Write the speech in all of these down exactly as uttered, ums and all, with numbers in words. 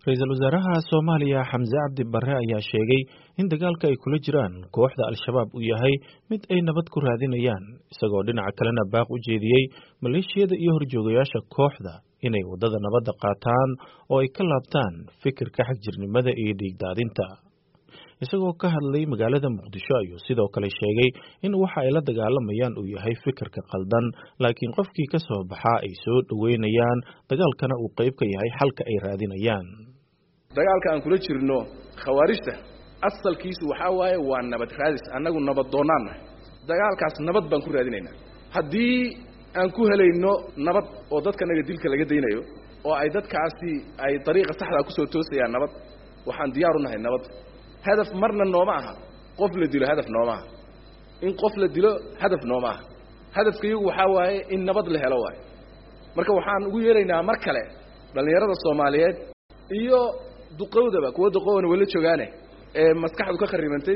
Ra'iisul Wasaaraha Soomaaliya Xamse Cabdi Barre ayaa sheegay in dagaalka ay kula jiraan kooxda Al-Shabaab uu yahay mid ay nabad ku raadinayaan isagoo dhinaca kalena baaq u jeediyey maleeshiyada iyo horjoogayaasha kooxda inay wadada nabadda qaataan oo ay ka laabtaan fikirka xagjirnimada iyo dhiigdaadinta isagoo ka hadlay magaalada Muqdisho ayuu sidoo kale sheegay in waxa ay la dagaalamayaan uu yahay fikirka qaldan laakiin qofkii ka soo baxa ay soo dhaweynayaan dagaalkana uu qayb ka yahay xalka ay raadinayaan dagaalka aan kula jirno khawaarijta asalkiisu waxa waaye waa nabad raadis anagu nabad doonaan dagaalkaas nabad baan ku raadinaynaa hadii aan ku helayno nabad oo dadka naga dilka laga deynayo oo ay dadkaasi ay dariiqa saxda ku soo toosayaan nabad waxaan diyaar u nahay nabad hadaf marna nooma aha qof la dilo hadaf nooma aha in qof la dilo hadaf nooma aha hadafkiigu waxa waaye in nabad la helo waaye marka waxaan ugu yeeraynaa mar kale dhalinyarada Soomaaliyeed iyo duqowdaba kuwa duqowan wala joogaane ee maskaxdu ka kharibantay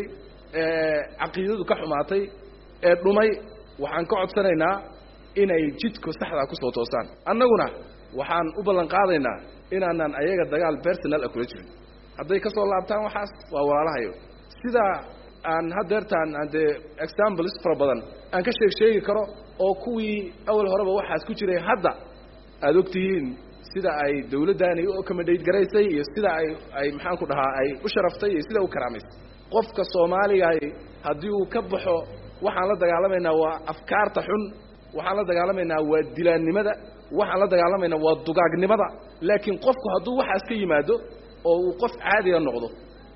ee aqoontu ka xumaatay ee dhumay waxaan ka codsanaynaa inay jidka saxda ku soo toosaan annaguna waxaan u ballan qaadaynaa inaanan ayaga dagaal personal ah kula jirin hadday ka soo laabtaan waxaas waa walaalahayo sida aan hadeertaan ande examples fara badan aan ka sheeg sheegi karo oo kuwii awal horeba waxaas ku jiray hadda aad ogtihiin sida ay dawladdan ay u accommodate garaysay iyo sida ay ay maxaan ku dhahaa ay u sharaftay iyo sida uu karaamaysay qofka Soomaaliga hadii uu ka baxo waxaan la dagaalamayna waa afkaarta xun waxaan la dagaalamayna waa dilaannimada waxaan la dagaalamayna waa dugaagnimada laakiin qofku haduu waxaas ka yimaado oo uu qof caadi ah noqdo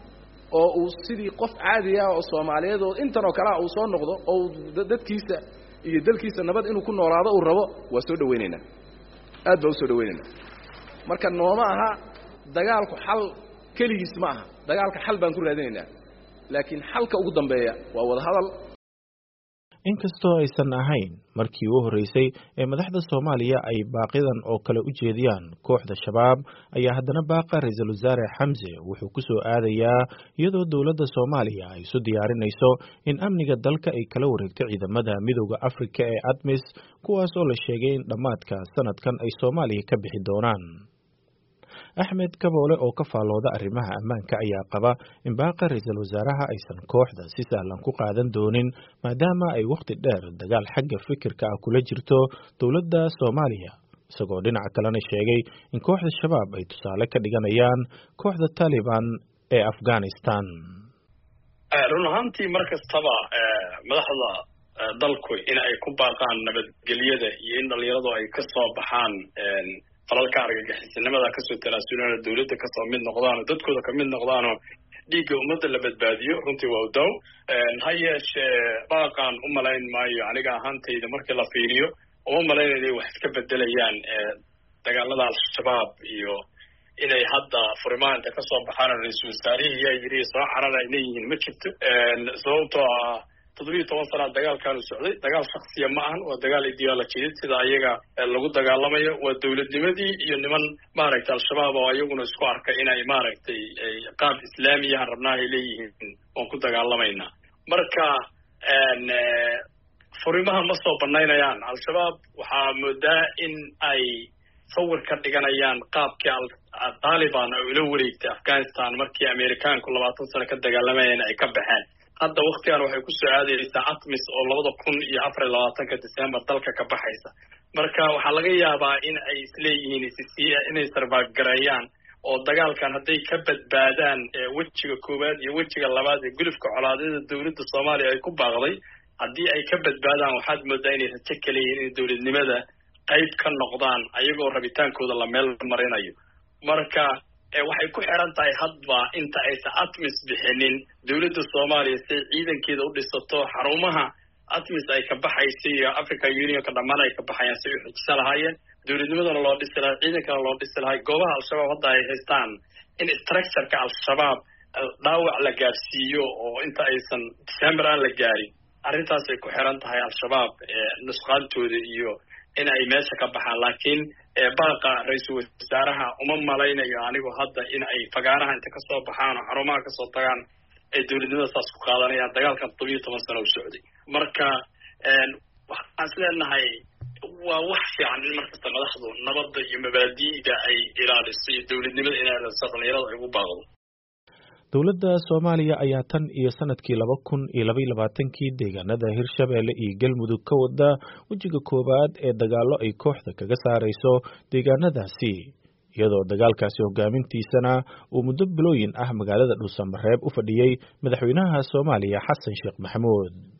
oo uu sidii qof caadi ah oo Soomaaliyeed oo intan oo kala uu soo noqdo oo dadkiisa iyo dalkiisa nabad inuu ku noolaado uu rabo waa soo dhaweynayna aad baa soo dhaweynayna marka nooma aha dagaalku xal kaligiis ma aha dagaalka xal baan ku raadinaynaa laakiin xalka ugu dambeeya waa wada hadal inkastoo aysan ahayn markii uu horeysay ee madaxda Soomaaliya ay baaqidan oo kale u jeediyaan kooxda Shabaab ayaa haddana baaqa Ra'iisul Wasaare Xamse wuxuu ku soo aadayaa iyadoo dawladda Soomaaliya ay isu diyaarinayso in amniga dalka ay kala wareegto ciidamada midowga Afrika ee ATMIS kuwaas oo la sheegay in dhamaadka sanadkan ay Soomaaliya ka bixi doonaan Axmed Kaboole oo ka faalooda arrimaha ammaanka ayaa qaba in baaqa Ra'iisul Wasaaraha aysan kooxda si sahlan ku qaadan doonin maadaama ay waqti dheer dagaal xagga fikirka ah kula jirto dawladda Soomaaliya isagoo dhinaca kalena sheegay in kooxda Shabaab ay tusaale ka dhiganayaan kooxda Taliban ee Afghanistan run ahaantii markastaba madaxda dalku in ay ku baaqaan nabadgelyada iyo in dhalinyaradu ay ka soo baxaan falalka argagixisnimada ka soo tanaasulaan dawladda ka soo mid noqdaan dadkooda ka mid noqdaan dhiigga ummadda la badbaadiyo runtii waa daw hayeeshe baaqan u malayn maayo aniga ahaantayda markii la fiiriyo oo malaynayay wax iska bedelayaan dagaalada Al-Shabaab iyo inay hadda furmaanta ka soo baxaan Ra'iisul Wasaarihi ay yiri soo carara inay yihiin ma jirto sababtoo ah toddobiyo toban sano dagaalkan u socday dagaal shakhsiya ma ahan waa dagaal ideolojiyeed sida ayaga lagu dagaalamayo waa dawladnimadii iyo niman maaragtay Al-Shabaab oo ayaguna isku arkay inay maaragtay qaab islaami ah rabnaa ay leeyihiin oo ku dagaalamayna marka een furimaha ma soo banaynayaan Al-Shabaab waxa moodaa in ay sawir ka dhiganayaan qaabkii Taliban oo ila wareegtay Afghanistan markii Ameerikaanku labaatan sano ka dagaalamayeen ay ka baxeen hadda waqtigan waxay ku soo aadaysaa ATMIS oo laba kun iyo afar iyo labaatan December dalka ka baxaysa marka waxa laga yaabaa in ay isleeyihiin isii inay survive gareeyaan oo dagaalkan haday ka badbaadaan wajiga koowaad iyo wajiga labaad ee gulufka colaadada dawladda Soomaaliya ay ku baaqday hadii ay ka badbaadaan waxaad moodaa inay rajo kaleeyeen in dawladnimada qayb ka noqdaan ayagoo rabitaankooda la meel marinayo marka waxay ku xiran tahay hadba inta aysan ATMIS bixinin dawladda Soomaaliya si ciidankeeda u dhisato xarumaha ATMIS ay ka baxaysay African Union ka dhamaan ay ka baxayaan si ay xigsan lahaayeen dawladnimadana loo dhisi lahaa ciidankana loo dhisi lahaa goobaha Al-Shabaab hadda ay haystaan in structure-ka Al-Shabaab dhaawac la gaarsiiyo oo inta aysan December aan la gaarin arrintaas ay ku xiran tahay Al-Shabaab nusqaantooda iyo in ay meesha ka baxaan laakiin baaqa Ra'iisul Wasaaraha uma malaynayo anigu hadda in ay fagaaraha inta ka soo baxaan oo xarumaha ka soo tagaan ay dawladnimada saas ku qaadanayaan dagaalkan toddobiyo toban sano u socday marka een waxaan isleeyahay waa wax fiican in markasta madaxdu nabadda iyo mabaadi'da ay ilaaliso iyo dowladnimada inay ilaaliso dhalinyarada ay ugu baaqdo. dowladda Soomaaliya ayaa tan iyo sanadkii laba kun iyo laba iyo labaatankii deegaanada Hirshabelle iyo Galmudug ka wada wajiga koowaad ee dagaallo ay kooxda kaga saarayso deegaanadaasi, iyadoo dagaalkaasi hogaamintiisana uu muddo bilooyin ah magaalada Dhuusamareeb u fadhiyay madaxweynaha Soomaaliya Xasan Sheekh Maxamuud.